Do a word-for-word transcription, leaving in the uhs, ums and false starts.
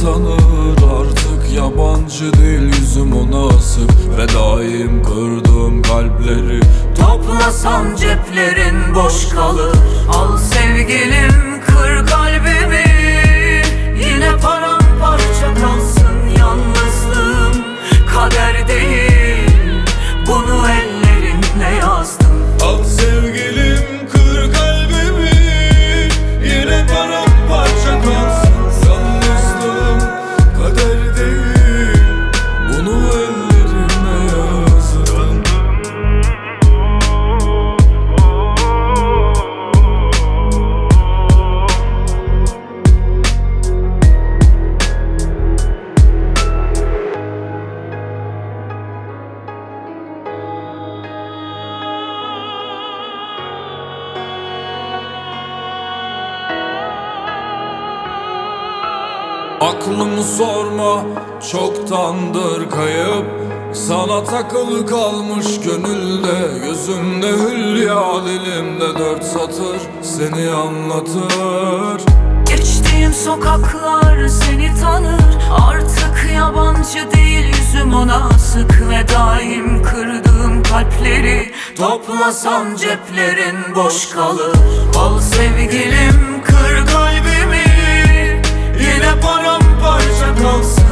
tanır. Artık yabancı değil yüzüm ona asık ve daim kırdığım kalpleri. Toplasan ceplerin boş kalır. Al sevgilim, kır kalbimi. Yine paramparça kalsın yalnızlığım. Kader değil, bunu ellerinle yazdım. Al sevgilim, kır kalbimi. Yine paramparça kalsın yalnızlığım. Kader değil, bunu ellerine yazdım. Aklımı sorma, çoktandır kayıp. Sana takılı kalmış gönülde. Gözümde hülya, dilimde dört satır seni anlatır. Geçtiğim sokaklar seni tanır. Artık yabancı değil yüzüm ona asık ve daim kırdığım kalpleri. Toplasan ceplerin boş kalır. Al sevgilim, kır kalbimi. Yine paramparça kalsın